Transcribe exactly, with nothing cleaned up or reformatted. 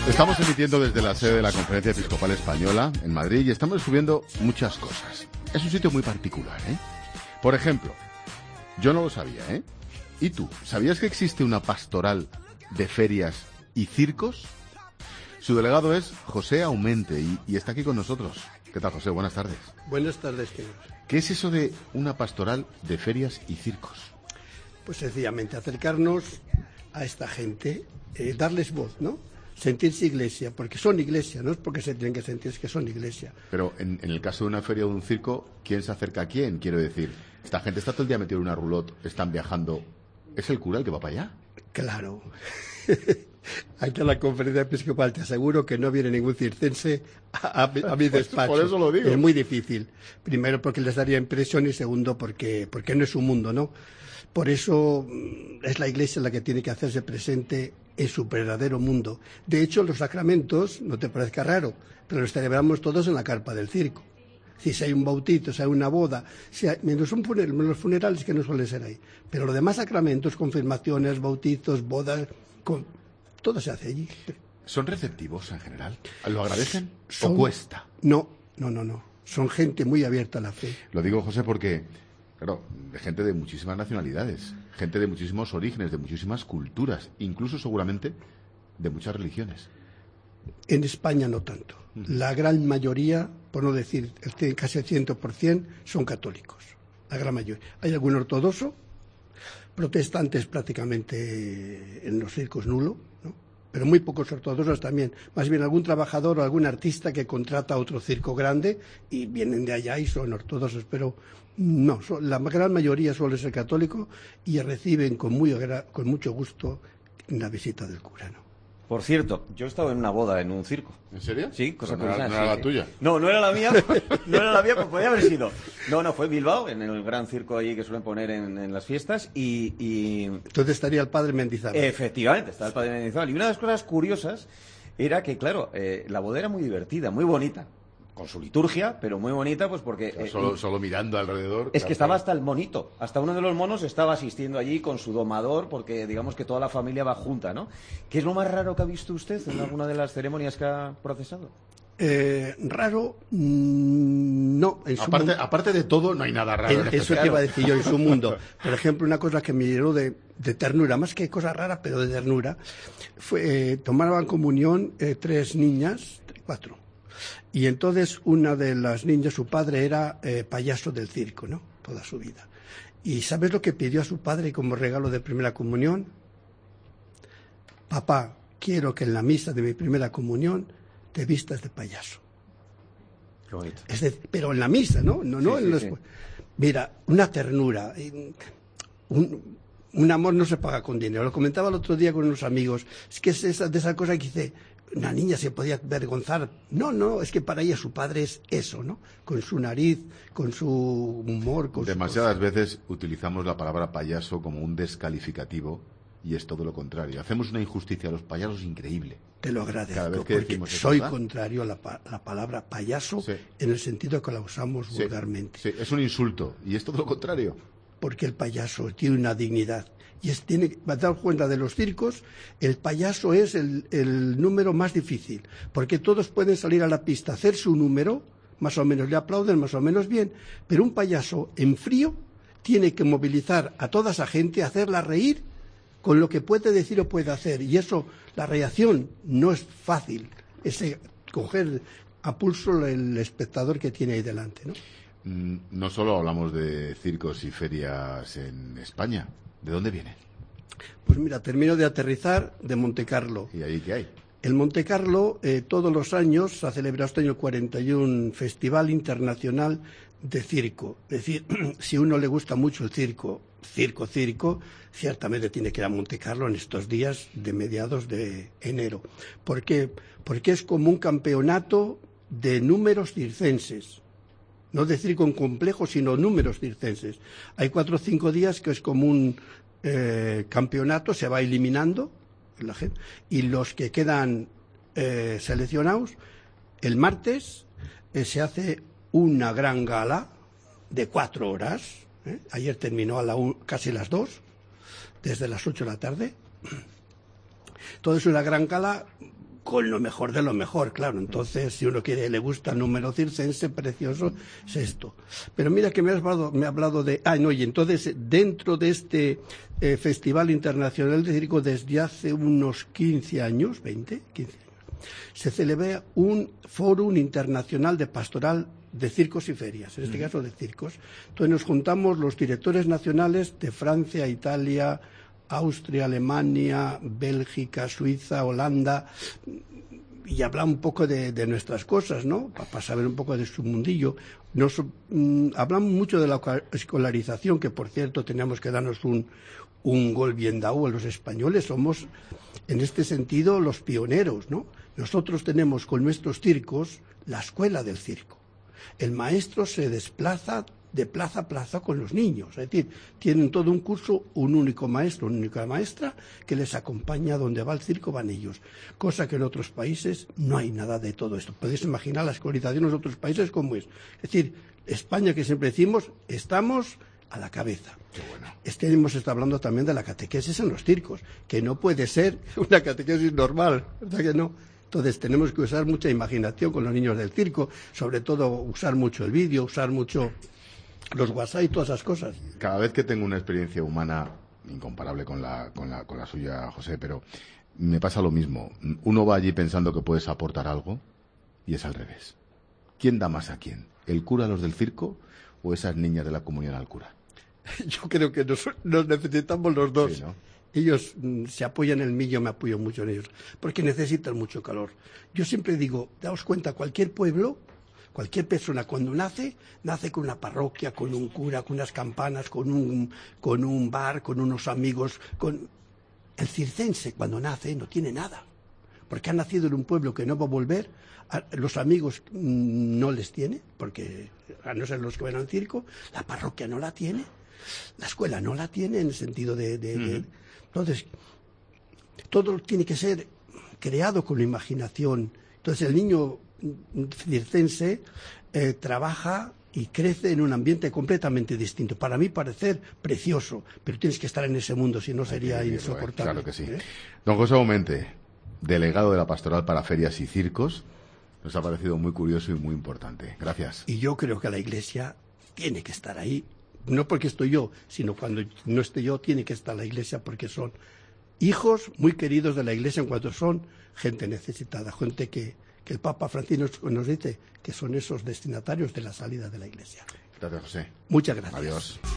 Estamos emitiendo desde la sede de la Conferencia Episcopal Española en Madrid y estamos descubriendo muchas cosas. Es un sitio muy particular, ¿eh? Por ejemplo, yo no lo sabía, ¿eh? ¿Y tú? ¿Sabías que existe una pastoral de ferias y circos? Su delegado es José Aumente y, y está aquí con nosotros. ¿Qué tal, José? Buenas tardes. Buenas tardes, queridos. ¿Qué es eso de una pastoral de ferias y circos? Pues sencillamente acercarnos a esta gente, eh, darles voz, ¿no? Sentirse iglesia, porque son iglesia, no es porque se tienen que sentir, es que son iglesia. Pero en, en el caso de una feria o de un circo, ¿quién se acerca a quién? Quiero decir, esta gente está todo el día metida en una roulotte, están viajando. ¿Es el cura el que va para allá? Claro. Aquí en la Conferencia Episcopal te aseguro que no viene ningún circense a, a, a mi despacho. Por eso lo digo. Es muy difícil. Primero porque les daría impresión y segundo porque, porque no es un mundo, ¿no? Por eso es la Iglesia la que tiene que hacerse presente en su verdadero mundo. De hecho, los sacramentos, no te parezca raro, pero los celebramos todos en la carpa del circo. Si hay un bautizo, si hay una boda, si hay, menos, un funeral, menos los funerales que no suelen ser ahí. Pero los demás sacramentos, confirmaciones, bautizos, bodas, con, todo se hace allí. ¿Son receptivos en general? ¿Lo agradecen Son, o cuesta? No, no, no, no. Son gente muy abierta a la fe. Lo digo, José, porque, claro, de gente de muchísimas nacionalidades, gente de muchísimos orígenes, de muchísimas culturas, incluso seguramente de muchas religiones. En España no tanto. La gran mayoría, por no decir el, casi el cien por ciento, son católicos. La gran mayoría. Hay algún ortodoxo, protestantes prácticamente en los circos nulo, ¿no? Pero muy pocos ortodoxos también. Más bien algún trabajador o algún artista que contrata otro circo grande y vienen de allá y son ortodoxos. Pero no, son, la gran mayoría suele ser católico y reciben con, muy, con mucho gusto la visita del cura, ¿no? Por cierto, yo he estado en una boda en un circo. ¿En serio? Sí, cosa no era, curiosa. no era sí, la sí. tuya. No, no era la mía, no era la mía, pues podía haber sido. No, no, fue en Bilbao, en el gran circo allí que suelen poner en, en las fiestas y, y... Entonces estaría el padre Mendizábal. Efectivamente, estaba el padre Mendizábal. Y una de las cosas curiosas era que, claro, eh, la boda era muy divertida, muy bonita. Con su liturgia, pero muy bonita, pues porque... O sea, eh, solo, solo mirando alrededor. Es claro, que estaba claro. hasta el monito, hasta uno de los monos estaba asistiendo allí con su domador, porque digamos que toda la familia va junta, ¿no? ¿Qué es lo más raro que ha visto usted en alguna de las ceremonias que ha procesado? Eh, raro, mmm, no. En su Aparte, mundo, aparte de todo, no hay nada raro. en, eso te iba a decir yo, en su mundo. Por ejemplo, una cosa que me llenó de, de ternura, más que cosa rara, pero de ternura, fue eh, tomaban comunión eh, tres niñas, cuatro. Y entonces una de las niñas, su padre era eh, payaso del circo, ¿no? Toda su vida. ¿Y sabes lo que pidió a su padre como regalo de primera comunión? Papá, quiero que en la misa de mi primera comunión te vistas de payaso. Qué bonito. Es decir, pero en la misa, ¿no? No, no Sí, en sí, los... sí. Mira, una ternura, un, un amor no se paga con dinero. Lo comentaba el otro día con unos amigos. Es que es esa, de esa cosa que dice, una niña se podía avergonzar. No, no, es que para ella su padre es eso, ¿no? Con su nariz, con su humor. Con Demasiadas su... veces utilizamos la palabra payaso como un descalificativo y es todo lo contrario. Hacemos una injusticia a los payasos increíble. Te lo agradezco, Cada vez que porque decimos eso, soy ¿verdad? contrario a la, pa la palabra payaso Sí. en el sentido que la usamos Sí, vulgarmente. sí, es un insulto y es todo lo contrario. Porque el payaso tiene una dignidad. Y es, tiene, va a dar cuenta de los circos, el payaso es el, el número más difícil, porque todos pueden salir a la pista, hacer su número, más o menos le aplauden, más o menos bien, pero un payaso en frío tiene que movilizar a toda esa gente, hacerla reír con lo que puede decir o puede hacer, y eso, la reacción no es fácil, es coger a pulso el espectador que tiene ahí delante, ¿no? No solo hablamos de circos y ferias en España. ¿De dónde viene? Pues mira, termino de aterrizar de Montecarlo. ¿Y ahí qué hay? En Montecarlo, eh, todos los años se ha celebrado este año cuarenta y uno Festival Internacional de Circo. Es decir, si a uno le gusta mucho el circo, circo, circo, ciertamente tiene que ir a Montecarlo en estos días de mediados de enero. ¿Por qué? Porque es como un campeonato de números circenses. No de circo en complejo, sino números circenses. Hay cuatro o cinco días que es como un eh, campeonato, se va eliminando la gente, y los que quedan eh, seleccionados, el martes eh, se hace una gran gala de cuatro horas. ¿eh? Ayer terminó a la un, casi las dos, desde las ocho de la tarde. Todo es una gran gala con lo mejor de lo mejor, claro. Entonces, si uno quiere, le gusta el número circense precioso, es esto. Pero mira que me has hablado, me ha hablado de... Ah, no, y entonces, dentro de este eh, Festival Internacional de Circo, desde hace unos quince años, veinte, quince años, se celebra un Fórum Internacional de Pastoral de Circos y Ferias, en este caso de circos. Entonces nos juntamos los directores nacionales de Francia, Italia, Austria, Alemania, Bélgica, Suiza, Holanda, y hablar un poco de, de nuestras cosas, ¿no? Para pa saber un poco de su mundillo. Nos mm, hablamos mucho de la escolarización, que por cierto tenemos que darnos un, un gol bien dado a los españoles. Somos, en este sentido, los pioneros, ¿no? Nosotros tenemos con nuestros circos la escuela del circo. El maestro se desplaza de plaza a plaza con los niños, es decir, tienen todo un curso, un único maestro, una única maestra que les acompaña donde va el circo, van ellos, cosa que en otros países no hay nada de todo esto. Podéis imaginar la escolarización en otros países cómo es. Es decir, España, que siempre decimos, estamos a la cabeza. Qué bueno. Este hemos estado hablando también de la catequesis en los circos, que no puede ser una catequesis normal, ¿verdad que no? Entonces tenemos que usar mucha imaginación con los niños del circo, sobre todo usar mucho el vídeo, usar mucho los WhatsApp y todas esas cosas. Cada vez que tengo una experiencia humana incomparable con la, con la, con la suya, José, pero me pasa lo mismo. Uno va allí pensando que puedes aportar algo y es al revés. ¿Quién da más a quién? ¿El cura a los del circo o esas niñas de la comunión al cura? Yo creo que nos, nos necesitamos los dos. Sí, ¿no? Ellos mm, se apoyan en mí, yo me apoyo mucho en ellos, porque necesitan mucho calor. Yo siempre digo, daos cuenta, cualquier pueblo, cualquier persona cuando nace, nace con una parroquia, con un cura, con unas campanas, con un, con un bar, con unos amigos. Con... El circense cuando nace no tiene nada, porque ha nacido en un pueblo que no va a volver, a, los amigos mm, no les tiene, porque a no ser los que van al circo, la parroquia no la tiene, la escuela no la tiene en el sentido de... de, mm. de Entonces, todo tiene que ser creado con la imaginación. Entonces, el niño circense eh, trabaja y crece en un ambiente completamente distinto. Para mí parecer precioso, pero tienes que estar en ese mundo, si no sería vivirlo, insoportable. Eh, claro que sí. ¿Eh? Don José Aumente, delegado de la Pastoral para Ferias y Circos, nos ha parecido muy curioso y muy importante. Gracias. Y yo creo que la Iglesia tiene que estar ahí. No porque estoy yo, sino cuando no esté yo, tiene que estar la Iglesia, porque son hijos muy queridos de la Iglesia en cuanto son gente necesitada, gente que, que el Papa Francisco nos dice que son esos destinatarios de la salida de la Iglesia. Gracias, José. Muchas gracias. Adiós.